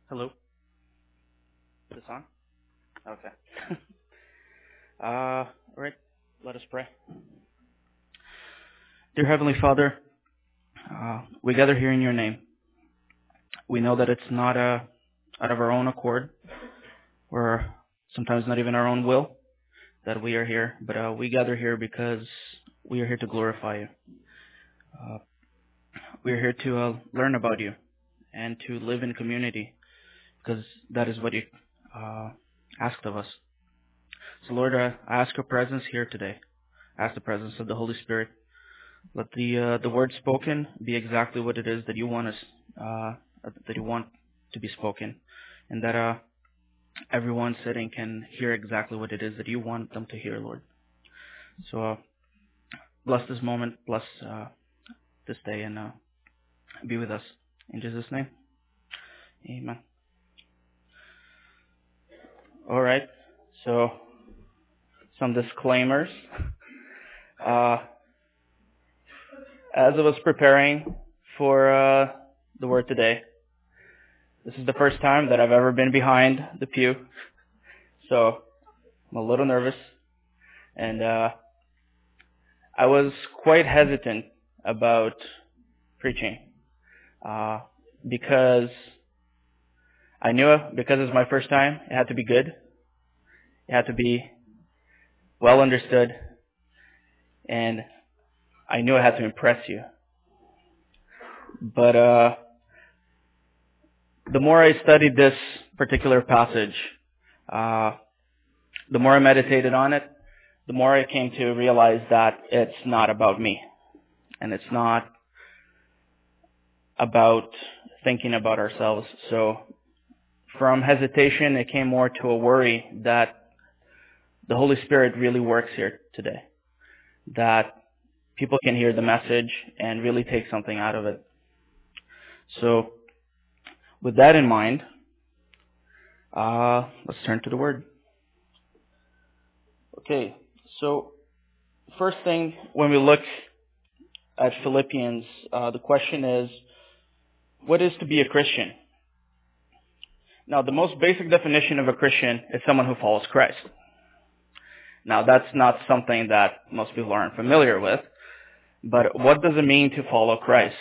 Hello. Is this on? Okay. All right. Let us pray. Dear Heavenly Father, we gather here in your name. We know that it's not out of our own accord, or sometimes not even our own will, that we are here. But we gather here because we are here to glorify you. We are here to learn about you and to live in community, because that is what you asked of us. So Lord, I ask your presence here today. I ask the presence of the Holy Spirit. Let the word spoken be exactly what it is that you want that you want to be spoken, and that everyone sitting can hear exactly what it is that you want them to hear, Lord. So bless this moment, bless this day, and be with us. In Jesus' name, amen. All right, so some disclaimers. As I was preparing for the word today, this is the first time that I've ever been behind the pew, so I'm a little nervous, and I was quite hesitant about preaching because I knew because it's my first time, it had to be good, it had to be well understood, and I knew I had to impress you. But the more I studied this particular passage, the more I meditated on it, the more I came to realize that it's not about me. And it's not about thinking about ourselves. So from hesitation, it came more to a worry that the Holy Spirit really works here today. That people can hear the message and really take something out of it. So with that in mind, let's turn to the Word. Okay, so first thing, when we look at Philippians, the question is, what is to be a Christian? Now, the most basic definition of a Christian is someone who follows Christ. Now, that's not something that most people aren't familiar with, but what does it mean to follow Christ?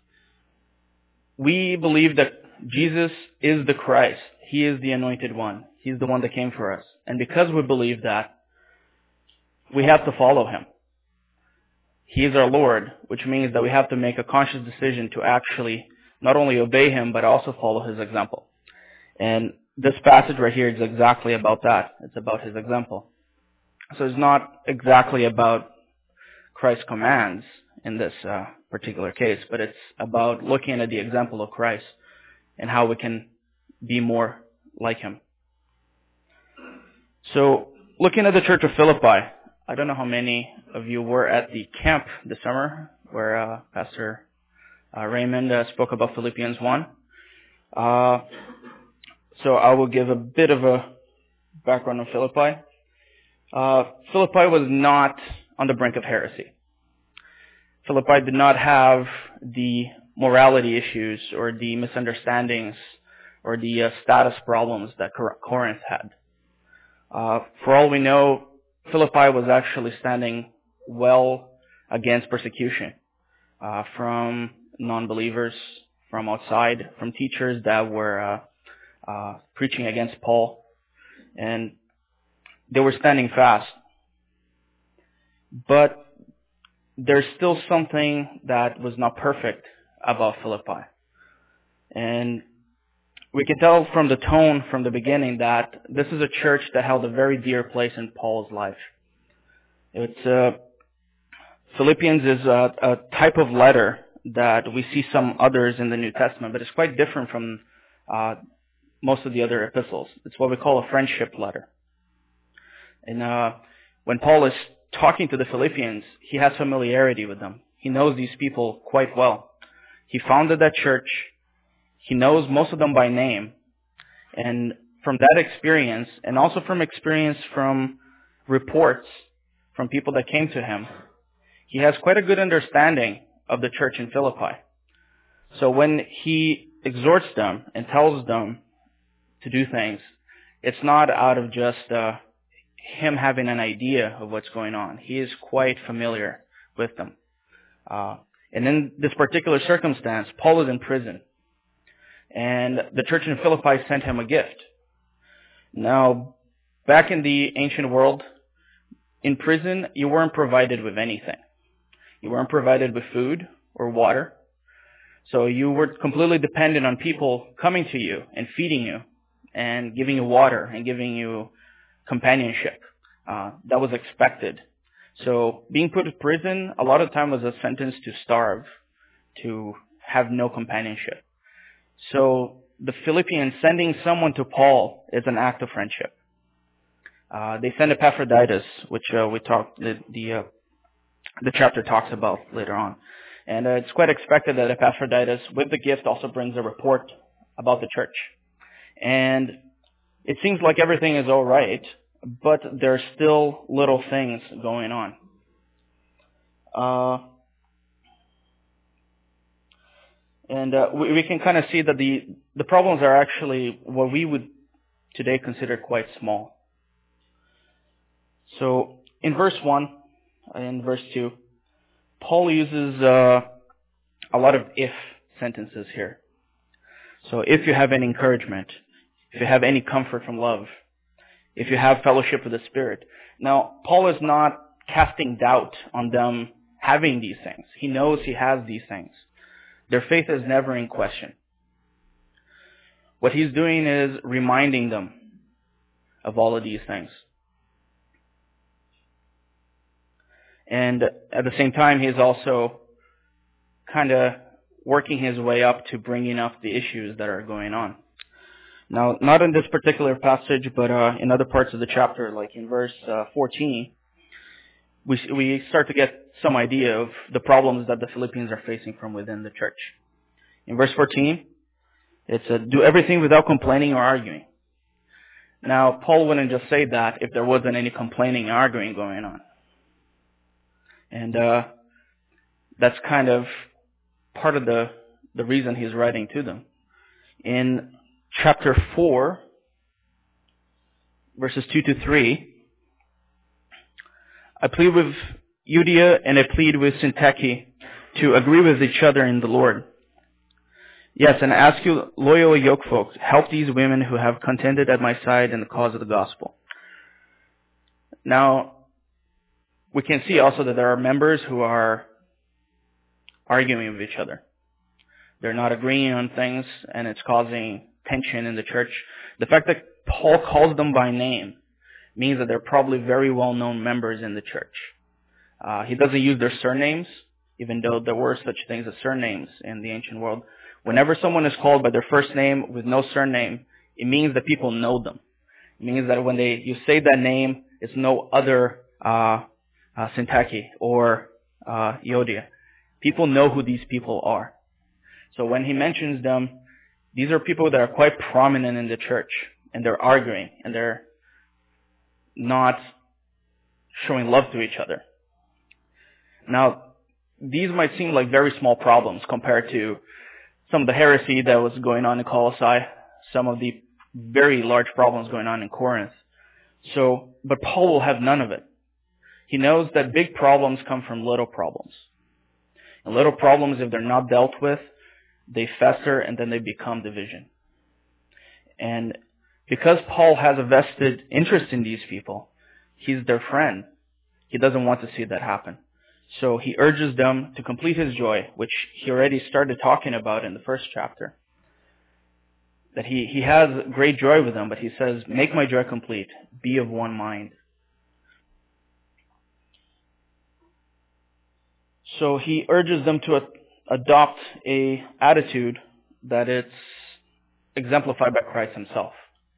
We believe that Jesus is the Christ. He is the anointed one. He's the one that came for us. And because we believe that, we have to follow him. He is our Lord, which means that we have to make a conscious decision to actually not only obey him, but also follow his example. And this passage right here is exactly about that. It's about his example. So it's not exactly about Christ's commands in this particular case, but it's about looking at the example of Christ and how we can be more like him. So looking at the church of Philippi, I don't know how many of you were at the camp this summer where Pastor Raymond spoke about Philippians 1. So I will give a bit of a background on Philippi. Philippi was not on the brink of heresy. Philippi did not have the morality issues or the misunderstandings or the status problems that Corinth had. For all we know, Philippi was actually standing well against persecution from non-believers, from outside, from teachers that were preaching against Paul, and they were standing fast. But there's still something that was not perfect about Philippi. And we can tell from the tone from the beginning that this is a church that held a very dear place in Paul's life. Philippians is a type of letter that we see some others in the New Testament, but it's quite different from most of the other epistles. It's what we call a friendship letter. And when Paul is talking to the Philippians, he has familiarity with them. He knows these people quite well. He founded that church. He knows most of them by name. And from that experience, and also from experience from reports from people that came to him, he has quite a good understanding of the church in Philippi. So when he exhorts them and tells them to do things, it's not out of just him having an idea of what's going on. He is quite familiar with them. And in this particular circumstance, Paul is in prison. And the church in Philippi sent him a gift. Now, back in the ancient world, in prison, you weren't provided with anything. You weren't provided with food or water. So you were completely dependent on people coming to you and feeding you and giving you water and giving you companionship. That was expected. So being put in prison a lot of time was a sentence to starve, to have no companionship. So the Philippians sending someone to Paul is an act of friendship. They send Epaphroditus, which we talked the chapter talks about later on. And it's quite expected that Epaphroditus, with the gift, also brings a report about the church. And it seems like everything is all right, but there are still little things going on. We can kind of see that the problems are actually what we would today consider quite small. So in verse 1 and verse 2, Paul uses a lot of if sentences here. So if you have any encouragement, if you have any comfort from love, if you have fellowship with the Spirit. Now, Paul is not casting doubt on them having these things. He knows he has these things. Their faith is never in question. What he's doing is reminding them of all of these things. And at the same time, he's also kind of working his way up to bringing up the issues that are going on. Now, not in this particular passage, but in other parts of the chapter, like in verse 14, we start to get some idea of the problems that the Philippians are facing from within the church. In verse 14, it's do everything without complaining or arguing. Now, Paul wouldn't just say that if there wasn't any complaining and arguing going on. And that's kind of part of the reason he's writing to them. In chapter 4, verses 2 to 3, I plead with Euodia and I plead with Syntyche to agree with each other in the Lord. Yes, and I ask you, loyal yokefolk, help these women who have contended at my side in the cause of the gospel. Now, we can see also that there are members who are arguing with each other. They're not agreeing on things, and it's causing tension in the church. The fact that Paul calls them by name means that they're probably very well-known members in the church. He doesn't use their surnames, even though there were such things as surnames in the ancient world. Whenever someone is called by their first name with no surname, it means that people know them. It means that when you say that name, it's no other Syntyche or Euodia. People know who these people are. So when he mentions them, these are people that are quite prominent in the church, and they're arguing, and they're not showing love to each other. Now, these might seem like very small problems compared to some of the heresy that was going on in Colossae, some of the very large problems going on in Corinth. But Paul will have none of it. He knows that big problems come from little problems. And little problems, if they're not dealt with, they fester and then they become division. And because Paul has a vested interest in these people, he's their friend. He doesn't want to see that happen. So he urges them to complete his joy, which he already started talking about in the first chapter. That he has great joy with them, but he says, make my joy complete. Be of one mind. So he urges them to adopt a attitude that it's exemplified by Christ himself.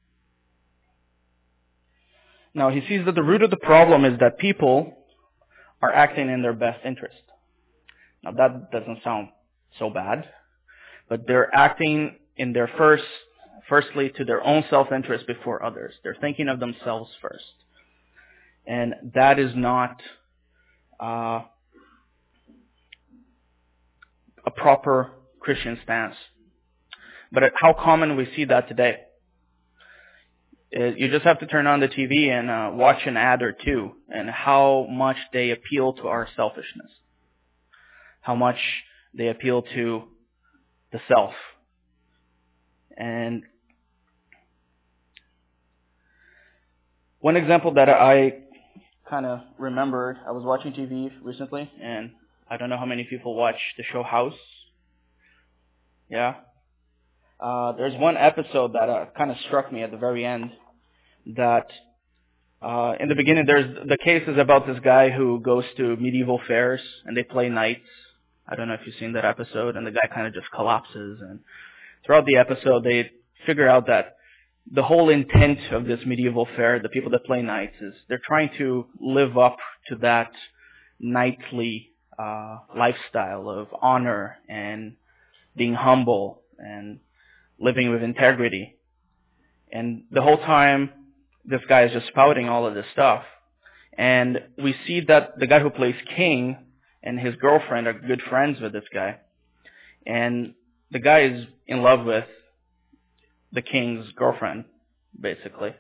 Now he sees that the root of the problem is that people are acting in their best interest. Now that doesn't sound so bad, but they're acting in their firstly to their own self-interest before others. They're thinking of themselves first. And that is not a proper Christian stance. But how common we see that today. You just have to turn on the TV and watch an ad or two, and how much they appeal to our selfishness, how much they appeal to the self. And one example that I kind of remembered, I was watching TV recently, and I don't know how many people watch the show House. Yeah. There's one episode that kind of struck me at the very end, that in the beginning the case is about this guy who goes to medieval fairs and they play knights. I don't know if you've seen that episode, and the guy kind of just collapses, and throughout the episode they figure out that the whole intent of this medieval fair, the people that play knights, is they're trying to live up to that knightly lifestyle of honor and being humble and living with integrity. And the whole time, this guy is just spouting all of this stuff. And we see that the guy who plays King and his girlfriend are good friends with this guy. And the guy is in love with the King's girlfriend, basically.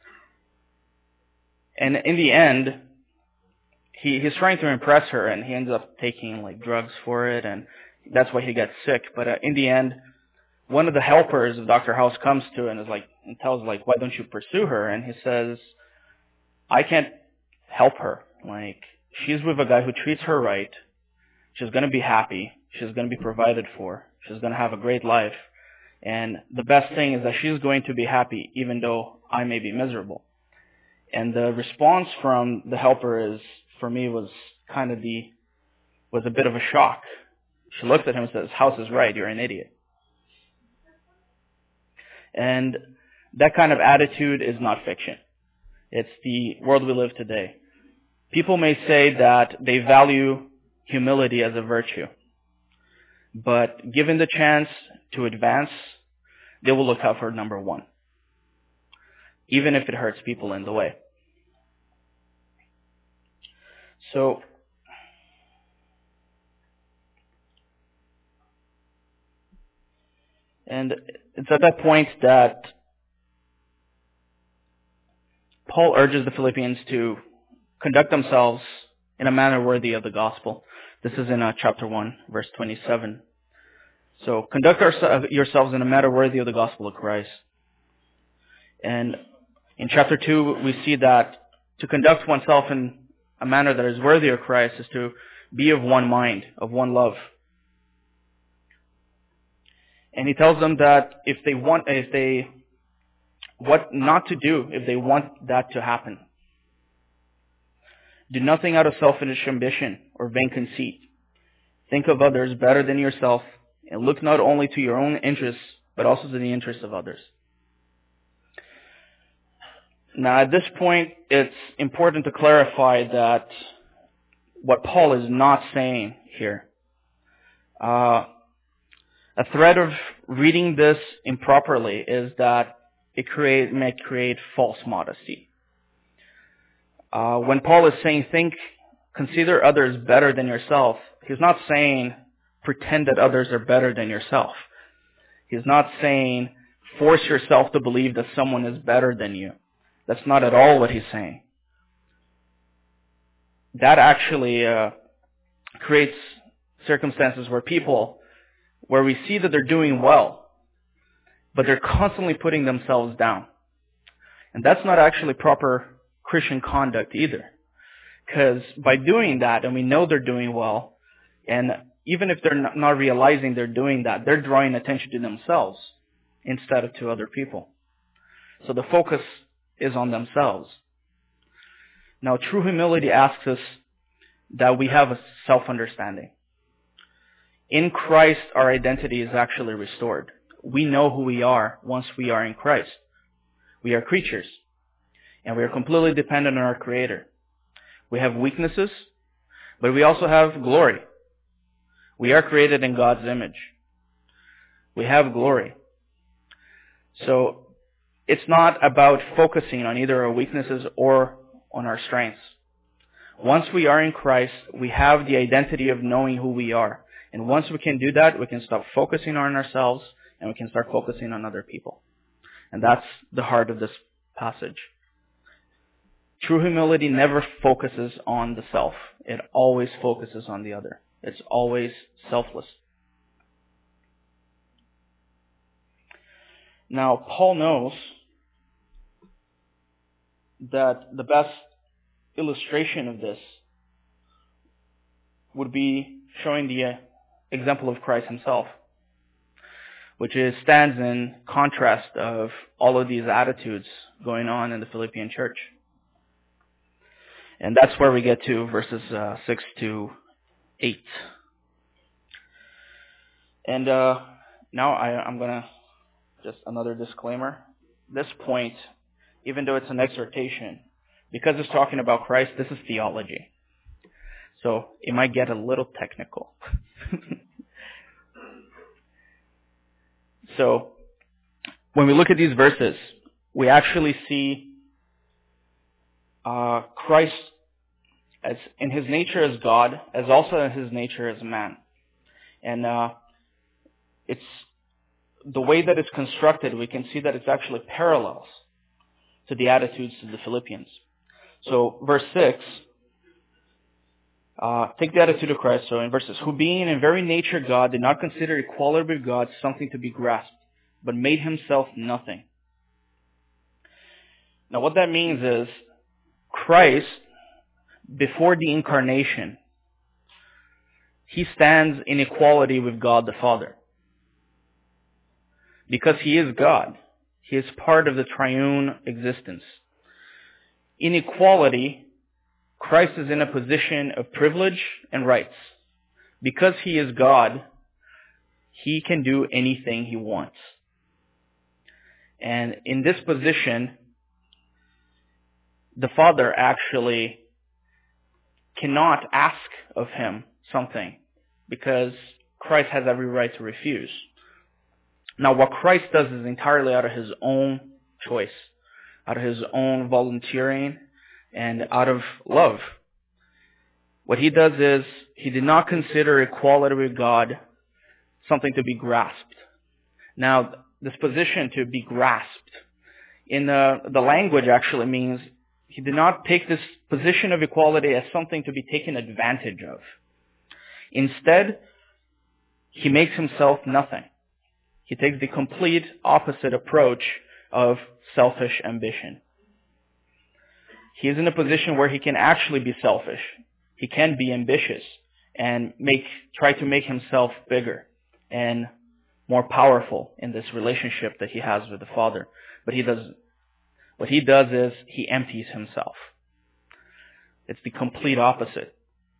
And in the end, he's trying to impress her, and he ends up taking like drugs for it, and that's why he gets sick. But in the end, one of the helpers of Dr. House comes to and tells why don't you pursue her? And he says, I can't help her. Like, she's with a guy who treats her right. She's going to be happy. She's going to be provided for. She's going to have a great life. And the best thing is that she's going to be happy even though I may be miserable. And the response from the helper for me, was a bit of a shock. She looked at him and says, House is right, you're an idiot. And that kind of attitude is not fiction. It's the world we live today. People may say that they value humility as a virtue, but given the chance to advance, they will look out for number one, even if it hurts people in the way. So, and it's at that point that Paul urges the Philippians to conduct themselves in a manner worthy of the gospel. This is in chapter 1, verse 27. So, conduct yourselves in a manner worthy of the gospel of Christ. And in chapter 2, we see that to conduct oneself in a manner that is worthy of Christ is to be of one mind, of one love. And he tells them that what not to do if they want that to happen. Do nothing out of selfish ambition or vain conceit. Think of others better than yourself, and look not only to your own interests, but also to the interests of others. Now, at this point, it's important to clarify that what Paul is not saying here. A threat of reading this improperly is that it may create false modesty. When Paul is saying, consider others better than yourself, he's not saying pretend that others are better than yourself. He's not saying force yourself to believe that someone is better than you. That's not at all what he's saying. That actually creates circumstances where we see that they're doing well, but they're constantly putting themselves down. And that's not actually proper Christian conduct either. Because by doing that, and we know they're doing well, and even if they're not realizing they're doing that, they're drawing attention to themselves instead of to other people. So the focus is on themselves. Now, true humility asks us that we have a self-understanding. In Christ, our identity is actually restored. We know who we are once we are in Christ. We are creatures, and we are completely dependent on our Creator. We have weaknesses, but we also have glory. We are created in God's image. We have glory. So, it's not about focusing on either our weaknesses or on our strengths. Once we are in Christ, we have the identity of knowing who we are. And once we can do that, we can stop focusing on ourselves and we can start focusing on other people. And that's the heart of this passage. True humility never focuses on the self. It always focuses on the other. It's always selfless. Now, Paul knows that the best illustration of this would be showing the example of Christ himself, which stands in contrast of all of these attitudes going on in the Philippian church. And that's where we get to verses 6 to 8. And now I'm going to, just another disclaimer. This point, even though it's an exhortation, because it's talking about Christ, this is theology. So it might get a little technical. So when we look at these verses, we actually see Christ as in his nature as God, as also in his nature as man. And it's the way that it's constructed, we can see that it's actually parallels to the attitudes of the Philippians. So verse 6, take the attitude of Christ. So in verses, who being in very nature God, did not consider equality with God something to be grasped, but made himself nothing. Now what that means is, Christ, before the incarnation, he stands in equality with God the Father. Because he is God. He is part of the triune existence. In equality, Christ is in a position of privilege and rights. Because he is God, he can do anything he wants. And in this position, the Father actually cannot ask of him something because Christ has every right to refuse. Now, what Christ does is entirely out of his own choice, out of his own volunteering, and out of love. What he does is, he did not consider equality with God something to be grasped. Now, this position to be grasped, in the language actually means, he did not take this position of equality as something to be taken advantage of. Instead, he makes himself nothing. He takes the complete opposite approach of selfish ambition. He is in a position where he can actually be selfish. He can be ambitious and try to make himself bigger and more powerful in this relationship that he has with the Father. But he doesn't. What he does is he empties himself. It's the complete opposite.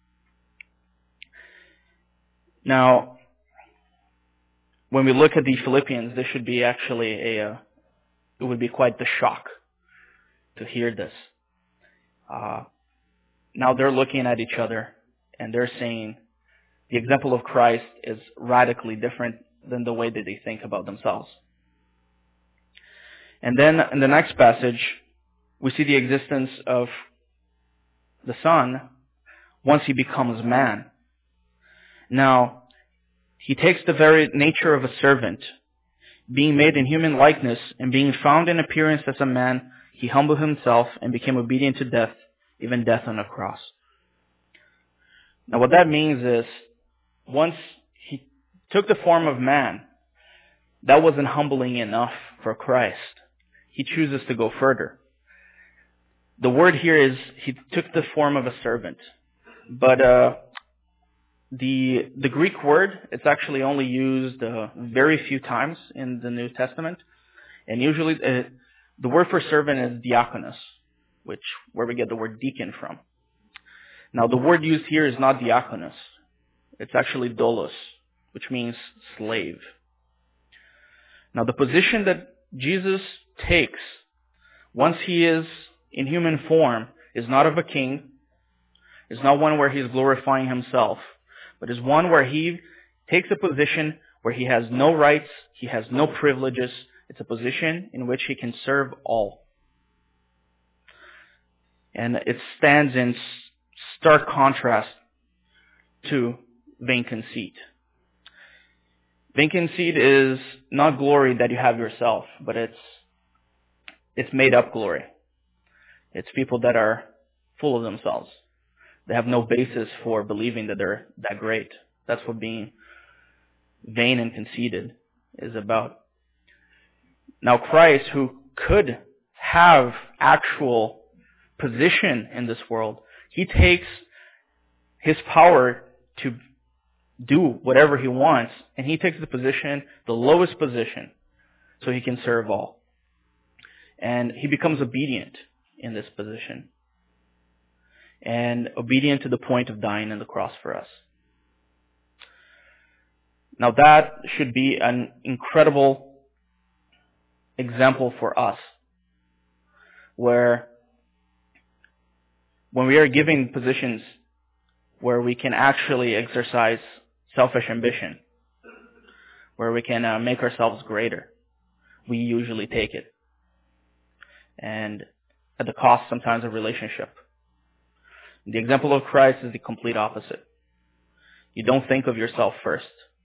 Now, when we look at the Philippians, this should be actually it would be quite the shock to hear this. Now they're looking at each other and they're saying the example of Christ is radically different than the way that they think about themselves. And then in the next passage, we see the existence of the Son once he becomes man. Now, he takes the very nature of a servant. Being made in human likeness and being found in appearance as a man, he humbled himself and became obedient to death, even death on a cross. Now what that means is, once he took the form of man, that wasn't humbling enough for Christ. He chooses to go further. The word here is, he took the form of a servant. But the Greek word, it's actually only used very few times in the New Testament. And usually the word for servant is diakonos, where we get the word deacon from. Now the word used here is not diakonos. It's actually doulos, which means slave. Now the position that Jesus takes once he is in human form is not of a king, is not one where he is glorifying himself, but is one where he takes a position where he has no rights, he has no privileges. It's a position in which he can serve all. And it stands in stark contrast to vain conceit. Vain conceit is not glory that you have yourself, but it's It's made up glory. It's people that are full of themselves. They have no basis for believing that they're that great. That's what being vain and conceited is about. Now Christ, who could have actual position in this world, he takes his power to do whatever he wants, and he takes the position, the lowest position, so he can serve all. And he becomes obedient in this position. And obedient to the point of dying on the cross for us. Now that should be an incredible example for us, where when we are given positions where we can actually exercise selfish ambition, where we can make ourselves greater, we usually take it. And at the cost sometimes of relationship. The example of Christ is the complete opposite. You don't think of yourself first.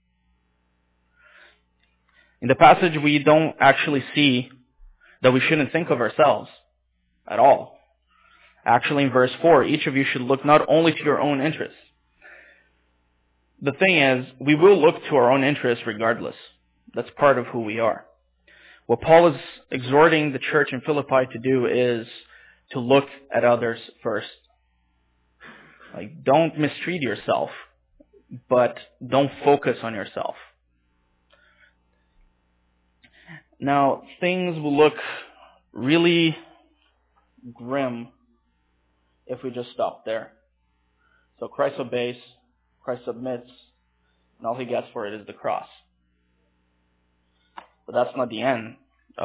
In the passage, we don't actually see that we shouldn't think of ourselves at all. Actually, in verse 4, each of you should look not only to your own interests. The thing is, we will look to our own interests regardless. That's part of who we are. What Paul is exhorting the church in Philippi to do is to look at others first. Like, don't mistreat yourself, but don't focus on yourself. Now, things will look really grim if we just stop there. So Christ obeys, Christ submits, and all he gets for it is the cross. But that's not the end.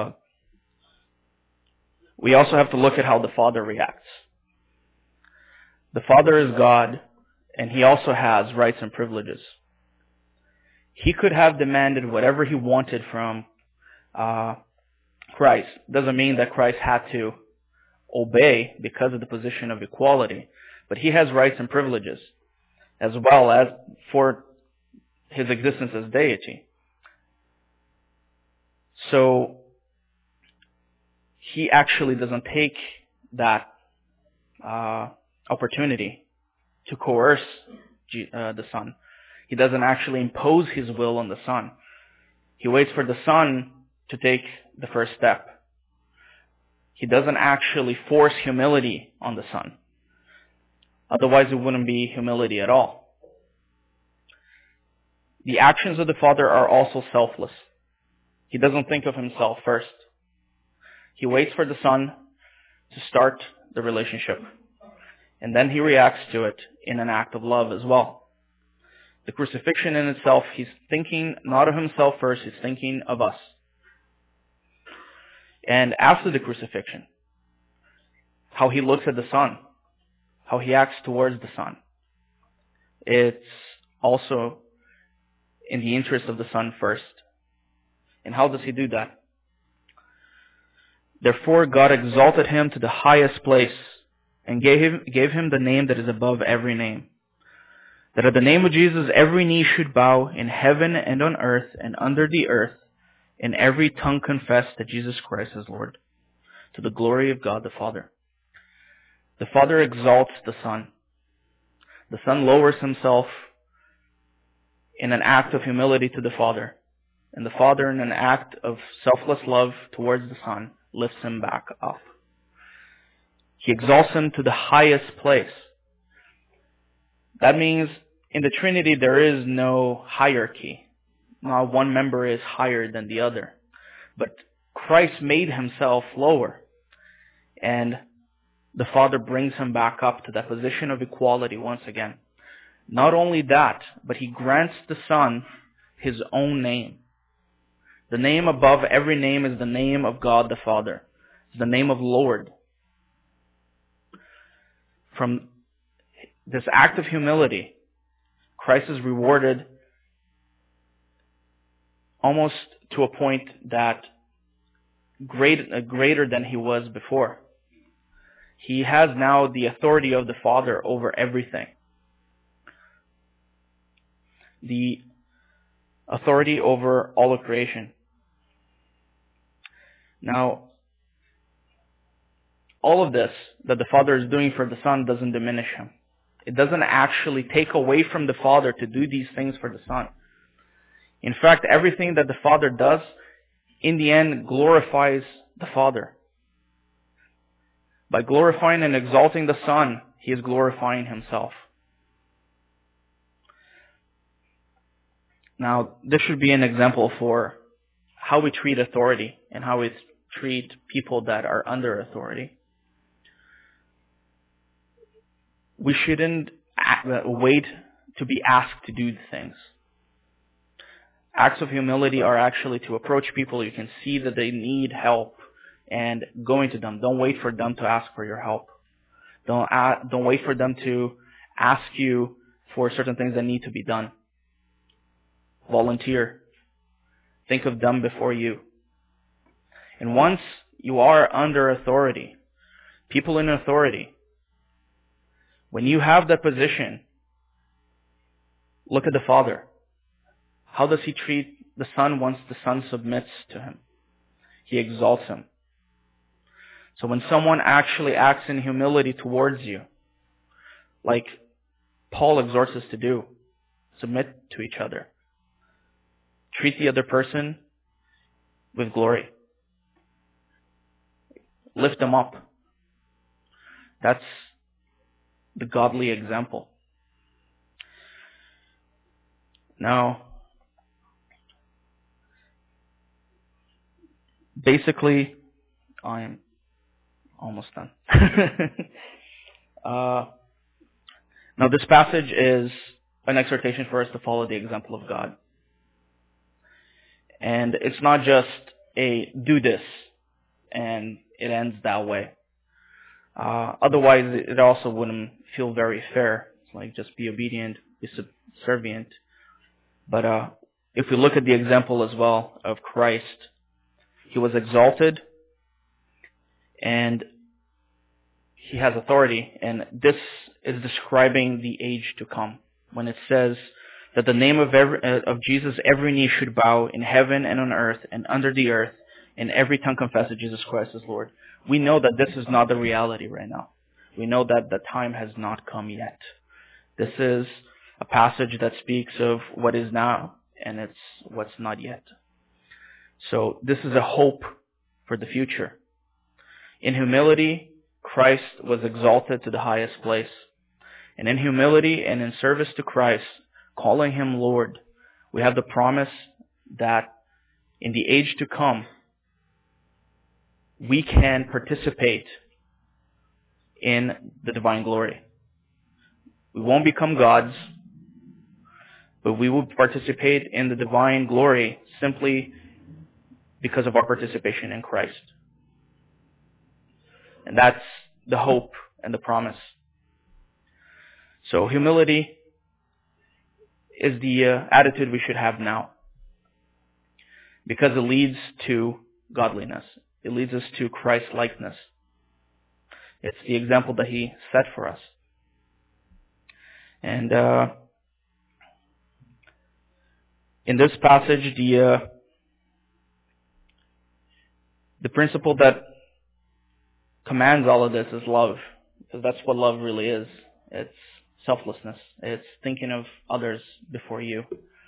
We also have to look at how the Father reacts. The Father is God, and he also has rights and privileges. He could have demanded whatever he wanted from Christ. Doesn't mean that Christ had to obey because of the position of equality, but he has rights and privileges as well as for his existence as deity. So he actually doesn't take that opportunity to coerce the Son. He doesn't actually impose his will on the Son. He waits for the Son to take the first step. He doesn't actually force humility on the Son. Otherwise, it wouldn't be humility at all. The actions of the Father are also selfless. He doesn't think of himself first. He waits for the Son to start the relationship. And then he reacts to it in an act of love as well. The crucifixion in itself, he's thinking not of himself first, he's thinking of us. And after the crucifixion, how he looks at the Son, how he acts towards the Son, it's also in the interest of the Son first. And how does he do that? Therefore God exalted him to the highest place and gave him the name that is above every name, that at the name of Jesus every knee should bow in heaven and on earth and under the earth, and every tongue confess that Jesus Christ is Lord, to the glory of God the Father. The Father exalts the Son. The Son lowers himself in an act of humility to the Father, and the Father, in an act of selfless love towards the Son, lifts him back up. He exalts him to the highest place. That means in the Trinity there is no hierarchy. Not one member is higher than the other. But Christ made himself lower. And the Father brings him back up to that position of equality once again. Not only that, but he grants the Son his own name. The name above every name is the name of God the Father. It's the name of Lord. From this act of humility, Christ is rewarded almost to a point that greater than he was before. He has now the authority of the Father over everything. The authority over all of creation. Now, all of this that the Father is doing for the Son doesn't diminish him. It doesn't actually take away from the Father to do these things for the Son. In fact, everything that the Father does, in the end, glorifies the Father. By glorifying and exalting the Son, He is glorifying Himself. Now, this should be an example for how we treat authority and how we treat people that are under authority. We shouldn't wait to be asked to do things. Acts of humility are actually to approach people. You can see that they need help and going to them. Don't wait for them to ask for your help. Don't wait for them to ask you for certain things that need to be done. Volunteer. Think of them before you. And once you are under authority, people in authority, when you have that position, look at the Father. How does He treat the Son once the Son submits to Him? He exalts Him. So when someone actually acts in humility towards you, like Paul exhorts us to do, submit to each other. Treat the other person with glory. Lift them up. That's the godly example. Now, basically, I'm almost done. Now, this passage is an exhortation for us to follow the example of God. And it's not just a do this and it ends that way. Otherwise, it also wouldn't feel very fair. It's like just be obedient, be subservient. But if we look at the example as well of Christ, He was exalted and He has authority. And this is describing the age to come. When it says that the name of Jesus, every knee should bow in heaven and on earth and under the earth, and every tongue confess that Jesus Christ is Lord. We know that this is not the reality right now. We know that the time has not come yet. This is a passage that speaks of what is now, and it's what's not yet. So this is a hope for the future. In humility, Christ was exalted to the highest place. And in humility and in service to Christ, calling Him Lord, we have the promise that in the age to come, we can participate in the divine glory. We won't become gods, but we will participate in the divine glory simply because of our participation in Christ. And that's the hope and the promise. So humility is the attitude we should have now, because it leads to godliness. It leads us to Christ-likeness. It's the example that He set for us. And in this passage, the principle that commands all of this is love, because that's what love really is. It's selflessness. It's thinking of others before you.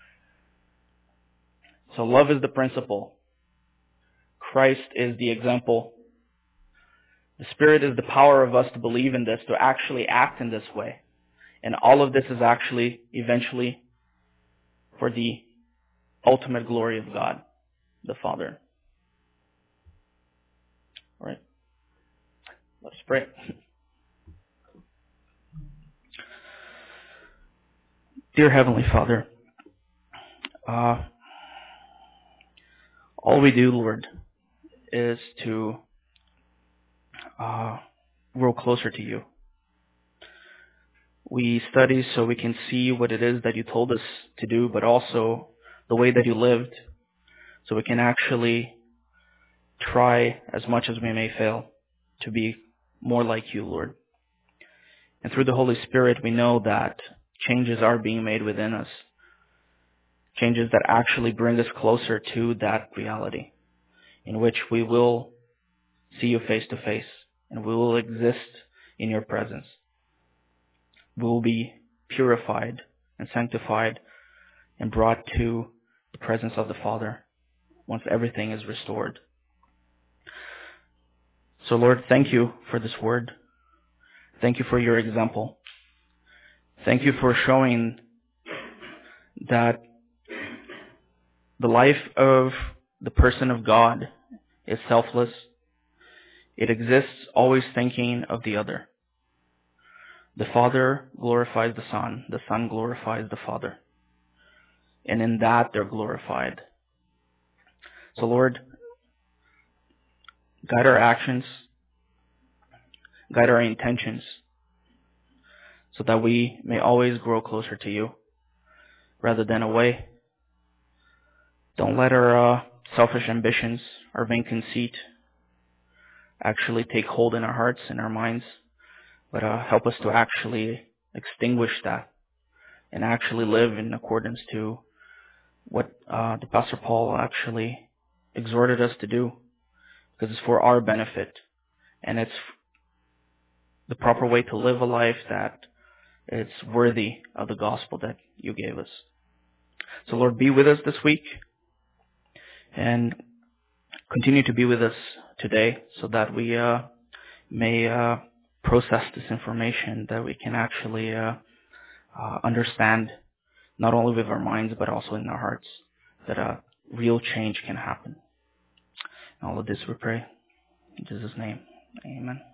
So love is the principle. Christ is the example. The Spirit is the power of us to believe in this, to actually act in this way. And all of this is actually, eventually, for the ultimate glory of God, the Father. All right. Let's pray. Dear Heavenly Father, all we do, Lord, is to grow closer to You. We study so we can see what it is that You told us to do, but also the way that You lived, so we can actually try, as much as we may fail, to be more like You, Lord. And through the Holy Spirit, we know that changes are being made within us. Changes that actually bring us closer to that reality, in which we will see You face to face, and we will exist in your presence. We will be purified and sanctified and brought to the presence of the Father once everything is restored. So Lord, thank you for this word. Thank you for your example. Thank you for showing that the life of the person of God is selfless. It exists always thinking of the other. The Father glorifies the Son glorifies the Father. And in that they're glorified. So Lord, guide our actions, guide our intentions, so that we may always grow closer to you rather than away. Don't let our selfish ambitions, our vain conceit, actually take hold in our hearts and our minds, but help us to actually extinguish that and actually live in accordance to what the Pastor Paul actually exhorted us to do, because it's for our benefit, and it's the proper way to live a life that it's worthy of the gospel that you gave us. So Lord, be with us this week, and continue to be with us today, so that we may process this information, that we can actually understand, not only with our minds but also in our hearts, that real change can happen. And all of this we pray in Jesus' name. Amen.